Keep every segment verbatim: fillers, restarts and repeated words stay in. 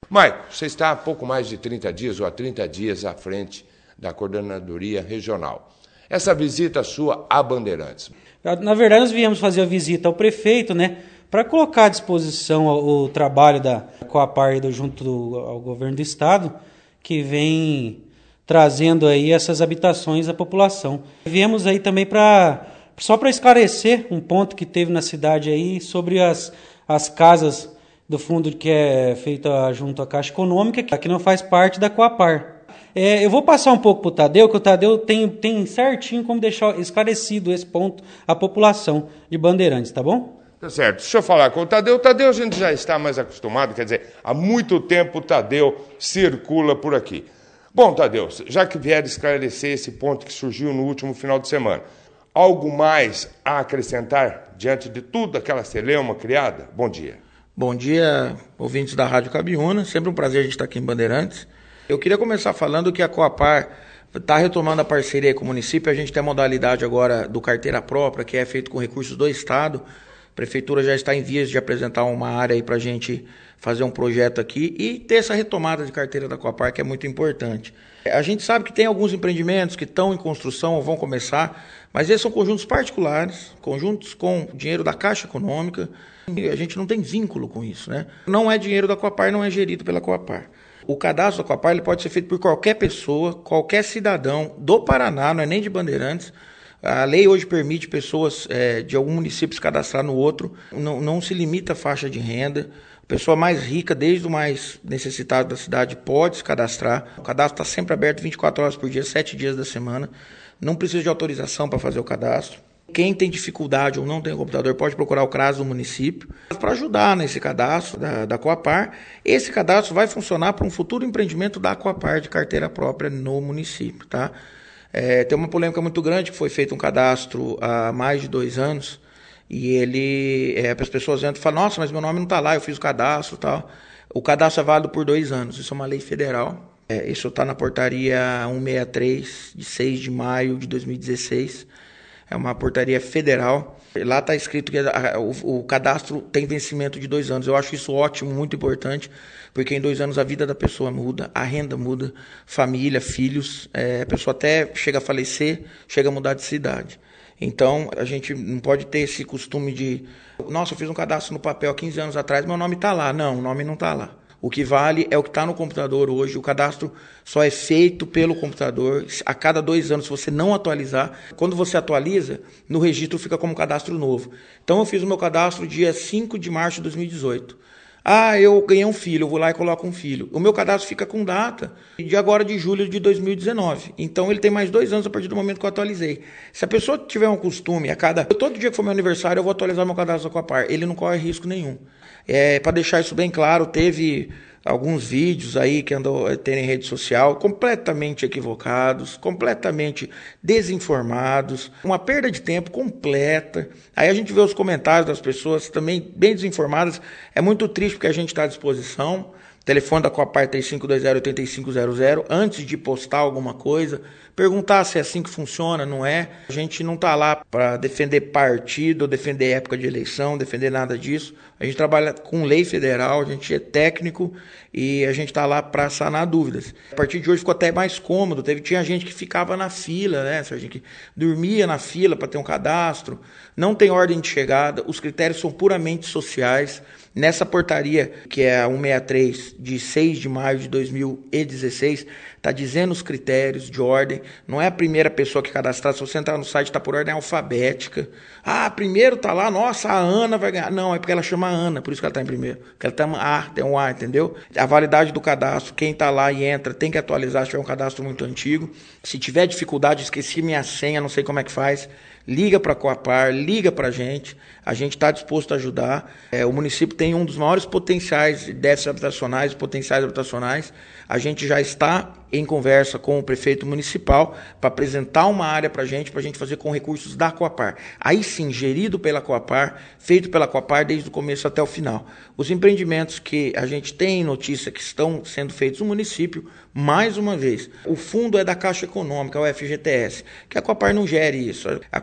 Maico, você está há pouco mais de trinta dias ou há trinta dias à frente da Coordenadoria Regional. Essa visita sua a Bandeirantes. Na verdade, nós viemos fazer a visita ao prefeito, né, para colocar à disposição o, o trabalho da Coapar do, junto do, ao governo do estado, que vem trazendo aí essas habitações à população. Viemos aí também para só para esclarecer um ponto que teve na cidade aí sobre as, as casas do fundo que é feita junto à Caixa Econômica, que não faz parte da Coapar. É, eu vou passar um pouco para o Tadeu, que o Tadeu tem, tem certinho como deixar esclarecido esse ponto à população de Bandeirantes, tá bom? Tá certo. Deixa eu falar com o Tadeu. O Tadeu a gente já está mais acostumado, quer dizer, há muito tempo o Tadeu circula por aqui. Bom, Tadeu, já que vier esclarecer esse ponto que surgiu no último final de semana, algo mais a acrescentar diante de tudo aquela celeuma criada? Bom dia. Bom dia, ouvintes da Rádio Cabiúna. Sempre um prazer a gente estar aqui em Bandeirantes. Eu queria começar falando que a Coapar está retomando a parceria com o município. A gente tem a modalidade agora do carteira própria, que é feito com recursos do Estado. A Prefeitura já está em vias de apresentar uma área aí para a gente fazer um projeto aqui e ter essa retomada de carteira da Coapar, que é muito importante. A gente sabe que tem alguns empreendimentos que estão em construção ou vão começar, mas esses são conjuntos particulares, conjuntos com dinheiro da Caixa Econômica. A gente não tem vínculo com isso, né? Não é dinheiro da Coapar, não é gerido pela Coapar. O cadastro da Coapar ele pode ser feito por qualquer pessoa, qualquer cidadão do Paraná, não é nem de Bandeirantes. A lei hoje permite pessoas é, de algum município se cadastrar no outro, não, não se limita a faixa de renda. A pessoa mais rica, desde o mais necessitado da cidade, pode se cadastrar. O cadastro está sempre aberto vinte e quatro horas por dia, sete dias da semana. Não precisa de autorização para fazer o cadastro. Quem tem dificuldade ou não tem computador pode procurar o CRAS do município para ajudar nesse cadastro da, da Coapar. Esse cadastro vai funcionar para um futuro empreendimento da Coapar de carteira própria no município, tá? É, tem uma polêmica muito grande que foi feito um cadastro há mais de dois anos e ele, é, as pessoas entram e falam, nossa, mas meu nome não está lá, eu fiz o cadastro e tal. O cadastro é válido por dois anos, isso é uma lei federal. É, isso está na portaria cento e sessenta e três, de seis de maio de dois mil e dezesseis. É uma portaria federal. Lá está escrito que a, o, o cadastro tem vencimento de dois anos. Eu acho isso ótimo, muito importante, porque em dois anos a vida da pessoa muda, a renda muda, família, filhos, é, a pessoa até chega a falecer, chega a mudar de cidade. Então, a gente não pode ter esse costume de, nossa, eu fiz um cadastro no papel há quinze anos atrás, meu nome está lá. Não, o nome não está lá. O que vale é o que está no computador hoje. O cadastro só é feito pelo computador. A cada dois anos, se você não atualizar, quando você atualiza, no registro fica como cadastro novo. Então, eu fiz o meu cadastro dia cinco de março de dois mil e dezoito. Ah, eu ganhei um filho, eu vou lá e coloco um filho. O meu cadastro fica com data de agora de julho de dois mil e dezenove. Então, ele tem mais dois anos a partir do momento que eu atualizei. Se a pessoa tiver um costume, a cada todo dia que for meu aniversário, eu vou atualizar meu cadastro com a Coapar. Ele não corre risco nenhum. É, para deixar isso bem claro, teve alguns vídeos aí que andam tendo em rede social completamente equivocados, completamente desinformados, uma perda de tempo completa. Aí a gente vê os comentários das pessoas também bem desinformadas. É muito triste porque a gente está à disposição. Telefone da Coapar três cinco dois zero, oito cinco zero zero, antes de postar alguma coisa, perguntar se é assim que funciona, não é. A gente não está lá para defender partido, defender época de eleição, defender nada disso. A gente trabalha com lei federal, a gente é técnico e a gente está lá para sanar dúvidas. A partir de hoje ficou até mais cômodo. Teve, tinha gente que ficava na fila, né? A gente que dormia na fila para ter um cadastro. Não tem ordem de chegada, os critérios são puramente sociais. Nessa portaria, que é a cento e sessenta e três, de seis de maio de dois mil e dezesseis, está dizendo os critérios de ordem. Não é a primeira pessoa que cadastrar. Se você entrar no site, está por ordem alfabética. Ah, primeiro está lá, nossa, a Ana vai ganhar. Não, é porque ela chama Ana, por isso que ela está em primeiro. Porque ela tem A, tem um A, entendeu? A validade do cadastro, quem está lá e entra, tem que atualizar se tiver um cadastro muito antigo. Se tiver dificuldade, esqueci minha senha, não sei como é que faz, liga para a Coapar, liga para a gente. A gente está disposto a ajudar. É, o município tem um dos maiores potenciais de déficits habitacionais, potenciais habitacionais. A gente já está em conversa com o prefeito municipal para apresentar uma área para a gente, para a gente fazer com recursos da Coapar. Aí sim, gerido pela Coapar, feito pela Coapar desde o começo até o final. Os empreendimentos que a gente tem notícia que estão sendo feitos no município, mais uma vez, o fundo é da Caixa Econômica, o F G T S, que a Coapar não gere isso. A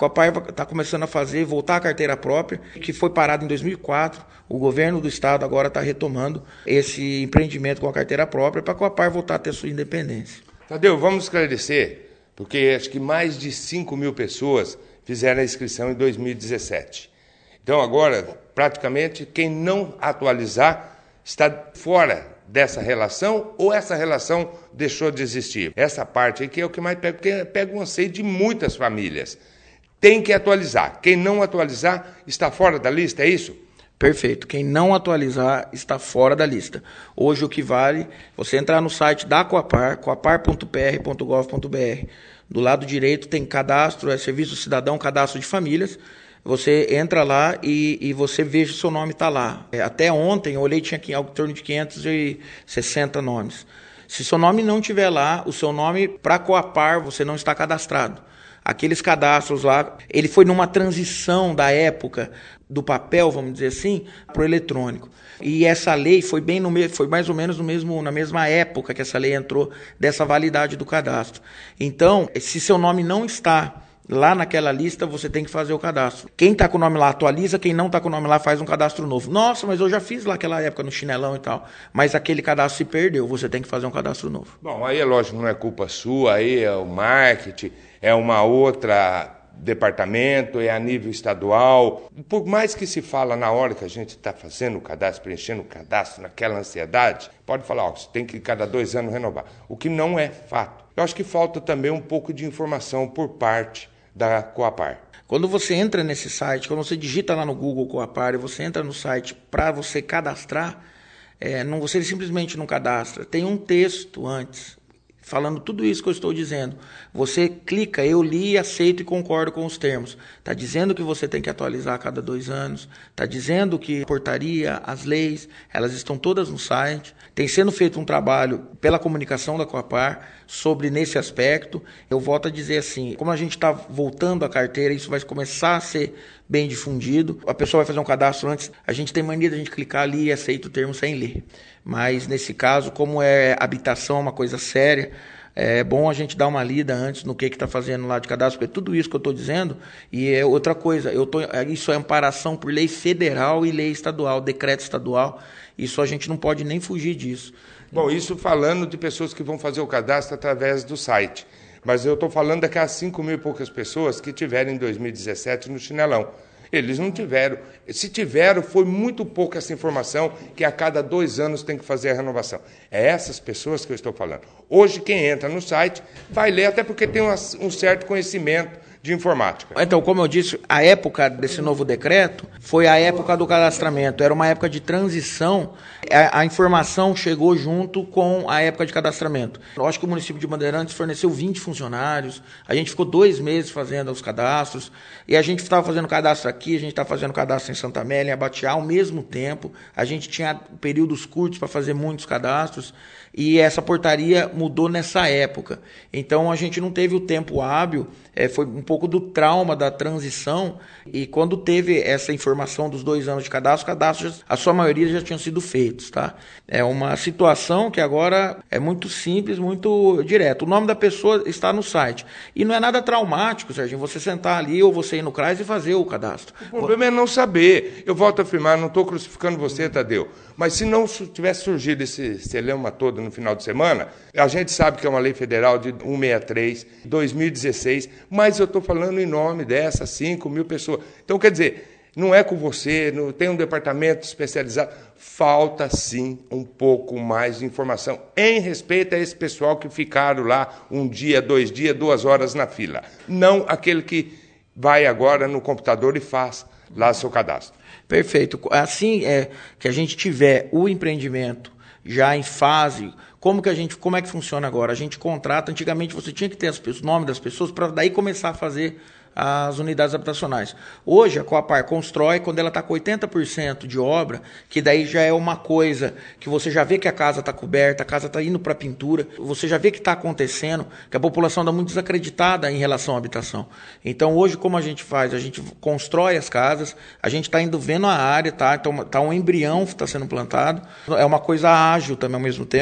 Coapar está começando a fazer, voltar à carteira própria, que foi parado em dois mil e quatro. O governo do estado agora está retomando esse empreendimento com a carteira própria para a Coapar voltar a ter sua independência. Tadeu, vamos esclarecer, porque acho que mais de cinco mil pessoas fizeram a inscrição em dois mil e dezessete. Então agora, praticamente, quem não atualizar está fora dessa relação ou essa relação deixou de existir. Essa parte aqui é o que mais pega, porque pega o anseio de muitas famílias. Tem que atualizar. Quem não atualizar está fora da lista, é isso? Perfeito. Quem não atualizar está fora da lista. Hoje o que vale, você entrar no site da Coapar, coapar ponto p r ponto gov ponto b r. Do lado direito tem cadastro, é Serviço Cidadão, cadastro de famílias. Você entra lá e, e você veja se o seu nome está lá. É, até ontem eu olhei, tinha aqui algo em torno de quinhentos e sessenta nomes. Se seu nome não estiver lá, o seu nome para Coapar você não está cadastrado. Aqueles cadastros lá, ele foi numa transição da época do papel, vamos dizer assim, para o eletrônico. E essa lei foi bem no me- foi mais ou menos no mesmo, na mesma época que essa lei entrou dessa validade do cadastro. Então, se seu nome não está lá naquela lista, você tem que fazer o cadastro. Quem está com o nome lá atualiza, quem não está com o nome lá faz um cadastro novo. Nossa, mas eu já fiz lá aquela época no chinelão e tal. Mas aquele cadastro se perdeu, você tem que fazer um cadastro novo. Bom, aí é lógico, não é culpa sua, aí é o marketing, é uma outra departamento, é a nível estadual. Por mais que se fala na hora que a gente está fazendo o cadastro, preenchendo o cadastro, naquela ansiedade, pode falar, ó, você tem que cada dois anos renovar. O que não é fato. Eu acho que falta também um pouco de informação por parte da Coapar. Quando você entra nesse site, quando você digita lá no Google Coapar e você entra no site para você cadastrar, é, não, você simplesmente não cadastra. Tem um texto antes, falando tudo isso que eu estou dizendo. Você clica, eu li, aceito e concordo com os termos. Está dizendo que você tem que atualizar a cada dois anos. Está dizendo que a portaria, as leis, elas estão todas no site. Tem sendo feito um trabalho pela comunicação da Coapar sobre nesse aspecto. Eu volto a dizer assim, como a gente está voltando à carteira, isso vai começar a ser bem difundido. A pessoa vai fazer um cadastro antes, a gente tem mania de a gente clicar ali e aceita o termo sem ler. Mas nesse caso, como é habitação, uma coisa séria, é bom a gente dar uma lida antes no que está fazendo lá de cadastro, porque tudo isso que eu estou dizendo, e é outra coisa, eu tô, isso é amparação por lei federal e lei estadual, decreto estadual, isso a gente não pode nem fugir disso. Bom, isso falando de pessoas que vão fazer o cadastro através do site, mas eu estou falando daquelas cinco mil e poucas pessoas que tiveram em dois mil e dezessete no chinelão. Eles não tiveram. Se tiveram, foi muito pouca essa informação que a cada dois anos tem que fazer a renovação. É essas pessoas que eu estou falando. Hoje, quem entra no site vai ler, até porque tem um certo conhecimento de informática. Então, como eu disse, a época desse novo decreto foi a época do cadastramento. Era uma época de transição. A, a informação chegou junto com a época de cadastramento. Eu acho que o município de Bandeirantes forneceu vinte funcionários. A gente ficou dois meses fazendo os cadastros. E a gente estava fazendo cadastro aqui, a gente estava fazendo cadastro em Santa Amélia, em Abatiá, ao mesmo tempo. A gente tinha períodos curtos para fazer muitos cadastros. E essa portaria mudou nessa época. Então, a gente não teve o tempo hábil, é, foi um pouco do trauma da transição, e quando teve essa informação dos dois anos de cadastro, os cadastros, a sua maioria já tinham sido feitos. Tá? É uma situação que agora é muito simples, muito direto. O nome da pessoa está no site. E não é nada traumático, Serginho, você sentar ali ou você ir no CRAS e fazer o cadastro. O problema é não saber. Eu volto a afirmar, não estou crucificando você, Tadeu, mas se não tivesse surgido esse celeuma todo no final de semana, a gente sabe que é uma lei federal de cento e sessenta e três, dois mil e dezesseis, mas eu estou falando em nome dessas cinco mil pessoas. Então, quer dizer, não é com você, não tem um departamento especializado. Falta, sim, um pouco mais de informação em respeito a esse pessoal que ficaram lá um dia, dois dias, duas horas na fila. Não aquele que vai agora no computador e faz lá seu cadastro. Perfeito. Assim é que a gente tiver o empreendimento já em fase, como que a gente, como é que funciona agora? A gente contrata, antigamente você tinha que ter os nomes das pessoas para daí começar a fazer as unidades habitacionais. Hoje a Coapar constrói quando ela está com oitenta por cento de obra, que daí já é uma coisa que você já vê que a casa está coberta, a casa está indo para pintura, você já vê que está acontecendo, que a população está muito desacreditada em relação à habitação. Então hoje como a gente faz? A gente constrói as casas, a gente está indo vendo a área, tá? Então tá um embrião que está sendo plantado, é uma coisa ágil também ao mesmo tempo.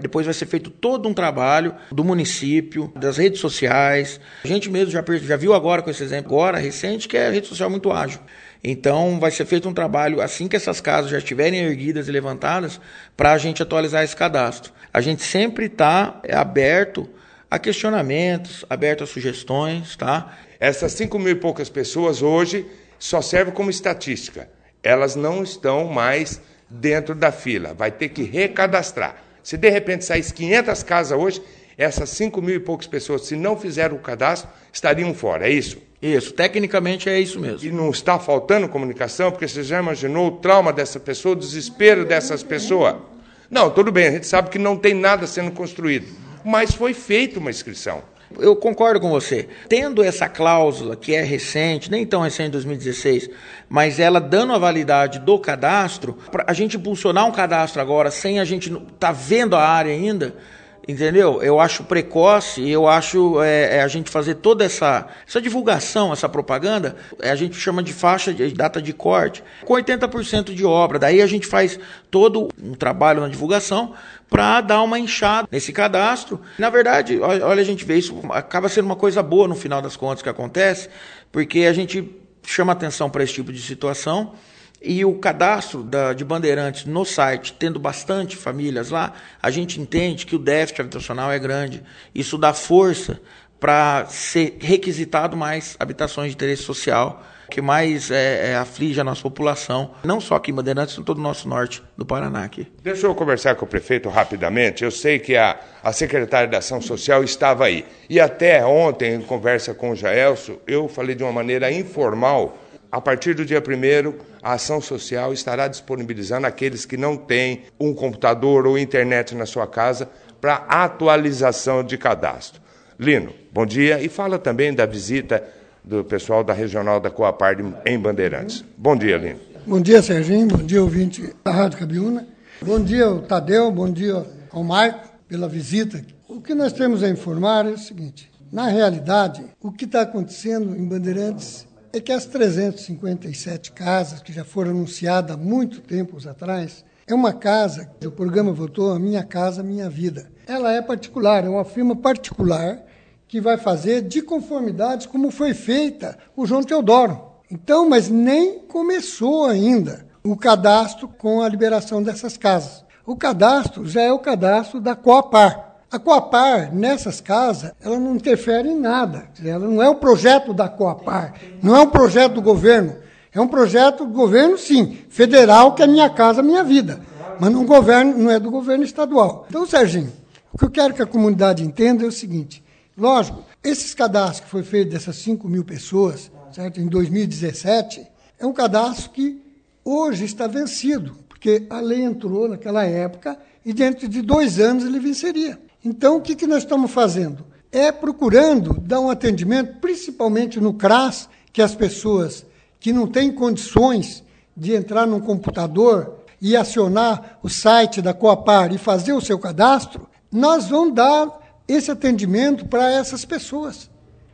Depois vai ser feito todo um trabalho do município, das redes sociais. A gente mesmo já, já viu agora com esse exemplo, agora recente, que é a rede social muito ágil. Então vai ser feito um trabalho assim que essas casas já estiverem erguidas e levantadas para a gente atualizar esse cadastro. A gente sempre está aberto a questionamentos, aberto a sugestões, tá? Essas cinco mil e poucas pessoas hoje só servem como estatística. Elas não estão mais dentro da fila. Vai ter que recadastrar. Se de repente saísse quinhentas casas hoje, essas cinco mil e poucas pessoas, se não fizeram o cadastro, estariam fora. É isso? Isso, tecnicamente é isso mesmo. E não está faltando comunicação? Porque você já imaginou o trauma dessa pessoa, o desespero dessas pessoas? Não, tudo bem, a gente sabe que não tem nada sendo construído, mas foi feita uma inscrição. Eu concordo com você. Tendo essa cláusula, que é recente, nem tão recente, dois mil e dezesseis, mas ela dando a validade do cadastro, para a gente impulsionar um cadastro agora, sem a gente estar tá vendo a área ainda, entendeu? Eu acho precoce, eu acho é, é a gente fazer toda essa, essa divulgação, essa propaganda, é, a gente chama de faixa de data de corte, com oitenta por cento de obra. Daí a gente faz todo um trabalho na divulgação para dar uma inchada nesse cadastro. Na verdade, olha, a gente vê isso, acaba sendo uma coisa boa no final das contas que acontece, porque a gente chama atenção para esse tipo de situação. E o cadastro da, de Bandeirantes no site, tendo bastante famílias lá, a gente entende que o déficit habitacional é grande. Isso dá força para ser requisitado mais habitações de interesse social, que mais é, é, aflige a nossa população, não só aqui em Bandeirantes, em todo o nosso norte do Paraná aqui. Deixa eu conversar com o prefeito rapidamente. Eu sei que a, a secretária da Ação Social estava aí. E até ontem, em conversa com o Jaelso, eu falei de uma maneira informal. A partir do dia primeiro, a Ação Social estará disponibilizando aqueles que não têm um computador ou internet na sua casa para atualização de cadastro. Lino, bom dia. E fala também da visita do pessoal da Regional da Coapar em Bandeirantes. Bom dia, Lino. Bom dia, Serginho. Bom dia, ouvinte da Rádio Cabiúna. Bom dia ao Tadeu. Bom dia ao Marco pela visita. O que nós temos a informar é o seguinte. Na realidade, o que está acontecendo em Bandeirantes é que as trezentas e cinquenta e sete casas que já foram anunciadas há muito tempo atrás, é uma casa que o programa votou, a Minha Casa Minha Vida. Ela é particular, é uma firma particular que vai fazer de conformidade como foi feita o João Teodoro. Então, mas nem começou ainda o cadastro com a liberação dessas casas. O cadastro já é o cadastro da Coapar. A Coapar, nessas casas, ela não interfere em nada. Ela não é um projeto da Coapar, não é um projeto do governo. É um projeto do governo, sim, federal, que é Minha Casa Minha Vida. Mas não, governo, não é do governo estadual. Então, Serginho, o que eu quero que a comunidade entenda é o seguinte. Lógico, esses cadastros que foi feito dessas cinco mil pessoas, certo, em dois mil e dezessete, é um cadastro que hoje está vencido, porque a lei entrou naquela época e dentro de dois anos ele venceria. Então, o que, que nós estamos fazendo? É procurando dar um atendimento, principalmente no CRAS, que as pessoas que não têm condições de entrar num computador e acionar o site da Coapar e fazer o seu cadastro, nós vamos dar esse atendimento para essas pessoas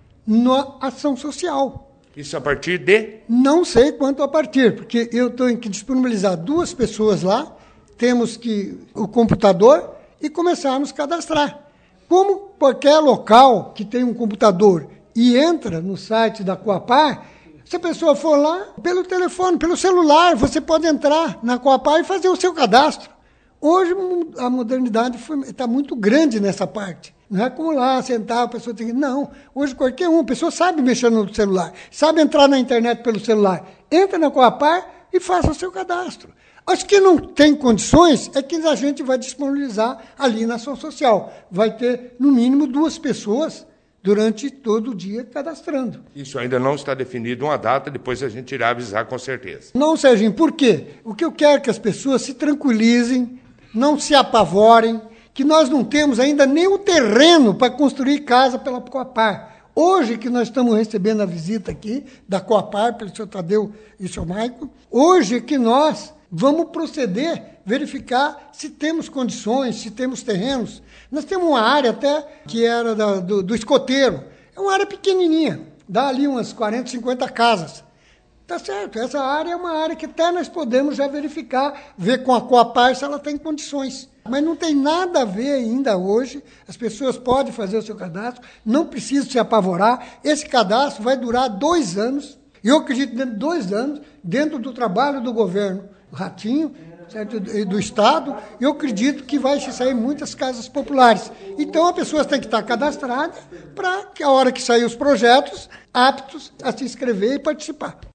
na ação social. Isso a partir de? Não sei quanto a partir, porque eu tenho que disponibilizar duas pessoas lá, temos que o computador e começarmos a cadastrar. Como qualquer local que tem um computador e entra no site da Coapar, se a pessoa for lá, pelo telefone, pelo celular, você pode entrar na Coapar e fazer o seu cadastro. Hoje a modernidade está muito grande nessa parte. Não é como lá, sentar, a pessoa tem que... Não, hoje qualquer um, a pessoa sabe mexer no celular, sabe entrar na internet pelo celular. Entra na Coapar e faça o seu cadastro. As que não tem condições é que a gente vai disponibilizar ali na ação social. Vai ter, no mínimo, duas pessoas durante todo o dia cadastrando. Isso ainda não está definido uma data, depois a gente irá avisar com certeza. Não, Serginho, por quê? O que eu quero é que as pessoas se tranquilizem, não se apavorem, que nós não temos ainda nem o terreno para construir casa pela Coapar. Hoje que nós estamos recebendo a visita aqui da Coapar, pelo senhor Tadeu e o senhor Maico, hoje que nós vamos proceder, verificar se temos condições, se temos terrenos. Nós temos uma área até que era da, do, do escoteiro. É uma área pequenininha, dá ali umas quarenta, cinquenta casas. Tá certo, essa área é uma área que até nós podemos já verificar, ver com a Coapar se ela tem condições. Mas não tem nada a ver ainda hoje, as pessoas podem fazer o seu cadastro, não precisa se apavorar, esse cadastro vai durar dois anos, e eu acredito que dentro de dois anos, dentro do trabalho do governo Ratinho, certo? Do Estado, eu acredito que vai se sair muitas casas populares. Então, a pessoa tem que estar cadastrada para que a hora que sair os projetos, aptos a se inscrever e participar.